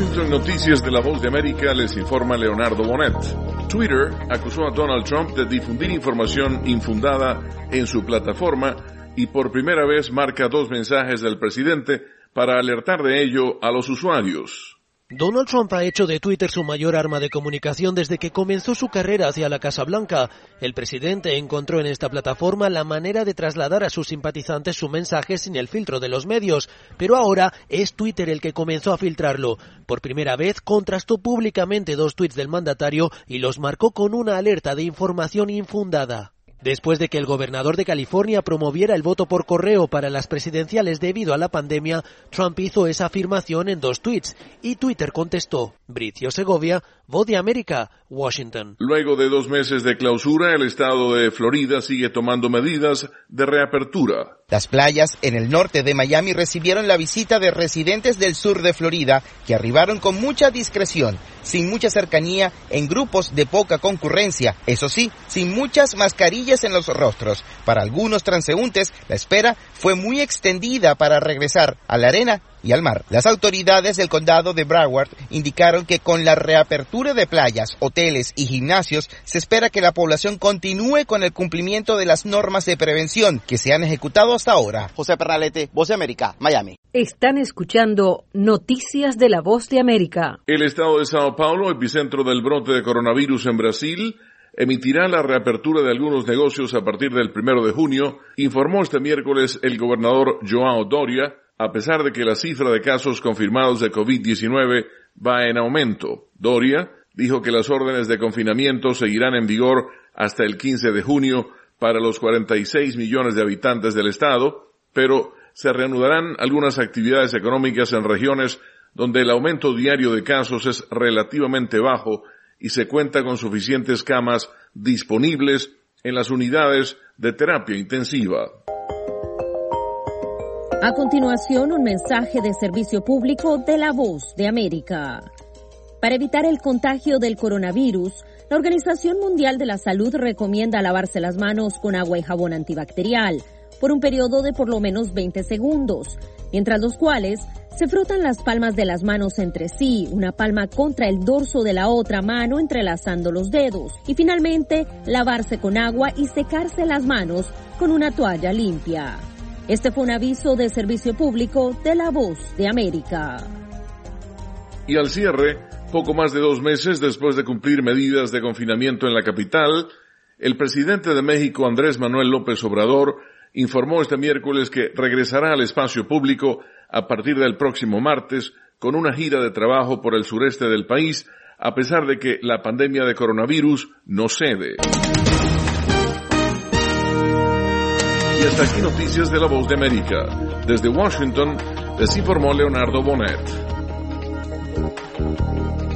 Washington, Noticias de la Voz de América, les informa Leonardo Bonet. Twitter acusó a Donald Trump de difundir información infundada en su plataforma y por primera vez marca 2 mensajes del presidente para alertar de ello a los usuarios. Donald Trump ha hecho de Twitter su mayor arma de comunicación desde que comenzó su carrera hacia la Casa Blanca. El presidente encontró en esta plataforma la manera de trasladar a sus simpatizantes su mensaje sin el filtro de los medios, pero ahora es Twitter el que comenzó a filtrarlo. Por primera vez contrastó públicamente 2 tweets del mandatario y los marcó con una alerta de información infundada. Después de que el gobernador de California promoviera el voto por correo para las presidenciales debido a la pandemia, Trump hizo esa afirmación en 2 tweets y Twitter contestó. Bricio Segovia, Voz de América, Washington. Luego de 2 meses de clausura, el estado de Florida sigue tomando medidas de reapertura. Las playas en el norte de Miami recibieron la visita de residentes del sur de Florida que arribaron con mucha discreción, sin mucha cercanía, en grupos de poca concurrencia, eso sí, sin muchas mascarillas en los rostros. Para algunos transeúntes, la espera fue muy extendida para regresar a la arena y al mar. Las autoridades del condado de Broward indicaron que con la reapertura de playas, hoteles y gimnasios, se espera que la población continúe con el cumplimiento de las normas de prevención que se han ejecutado hasta ahora. José Pernalete, Voz de América, Miami. Están escuchando Noticias de la Voz de América. El estado de Sao Paulo, epicentro del brote de coronavirus en Brasil, emitirá la reapertura de algunos negocios a partir del 1 de junio, informó este miércoles el gobernador João Doria, a pesar de que la cifra de casos confirmados de COVID-19 va en aumento. Doria dijo que las órdenes de confinamiento seguirán en vigor hasta el 15 de junio para los 46 millones de habitantes del estado, pero se reanudarán algunas actividades económicas en regiones donde el aumento diario de casos es relativamente bajo y se cuenta con suficientes camas disponibles en las unidades de terapia intensiva. A continuación, un mensaje de servicio público de la Voz de América. Para evitar el contagio del coronavirus, la Organización Mundial de la Salud recomienda lavarse las manos con agua y jabón antibacterial por un periodo de por lo menos 20 segundos, mientras los cuales se frotan las palmas de las manos entre sí, una palma contra el dorso de la otra mano entrelazando los dedos, y finalmente lavarse con agua y secarse las manos con una toalla limpia. Este fue un aviso de servicio público de la Voz de América. Y al cierre, poco más de 2 meses después de cumplir medidas de confinamiento en la capital, el presidente de México, Andrés Manuel López Obrador, informó este miércoles que regresará al espacio público a partir del próximo martes con una gira de trabajo por el sureste del país, a pesar de que la pandemia de coronavirus no cede. Y hasta aquí Noticias de la Voz de América. Desde Washington, les informó Leonardo Bonet.